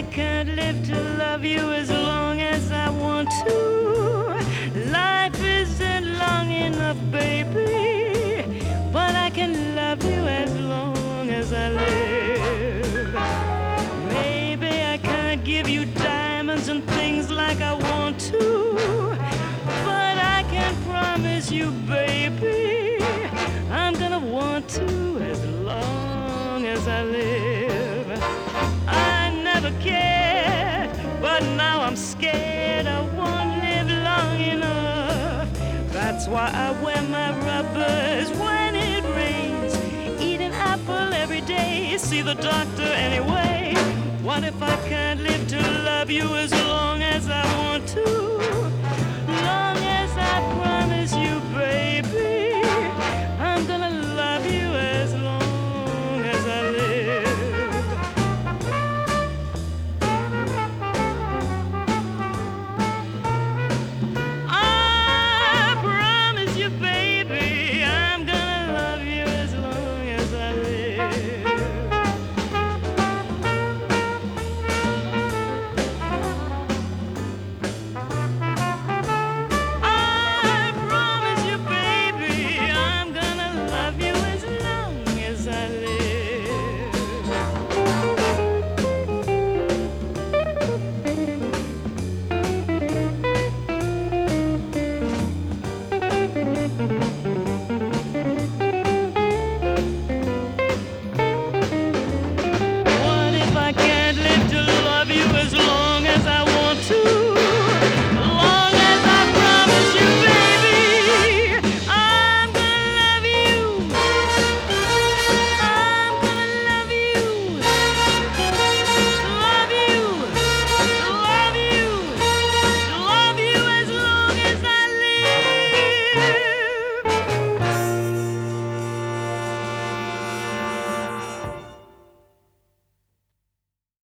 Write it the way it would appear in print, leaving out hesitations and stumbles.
I can't live to love you as long as I want to. Life isn't long enough, baby, but I can love you as long as I live. Maybe I can't give you diamonds and things like I want to, but I can promise you, baby, I'm gonna want to as long as I live. I never cared, but now I'm scared I won't live long enough. That's why I wear my rubbers when it rains, eat an apple every day, see the doctor anyway. What if I can't live to love you as long as I want to? Long as I promise you, baby, I'm gonna